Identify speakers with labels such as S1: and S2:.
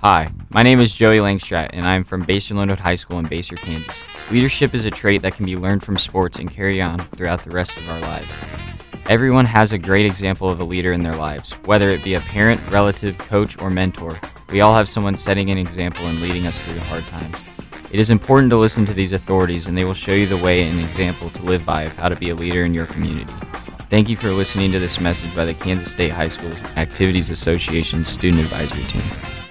S1: Hi, my name is Joey Langstrat, and I am from Basehor-Linwood High School in Basehor, Kansas. Leadership is a trait that can be learned from sports and carry on throughout the rest of our lives. Everyone has a great example of a leader in their lives, whether it be a parent, relative, coach, or mentor. We all have someone setting an example and leading us through the hard times. It is important to listen to these authorities, and they will show you the way and example to live by of how to be a leader in your community. Thank you for listening to this message by the Kansas State High School Activities Association Student Advisory Team.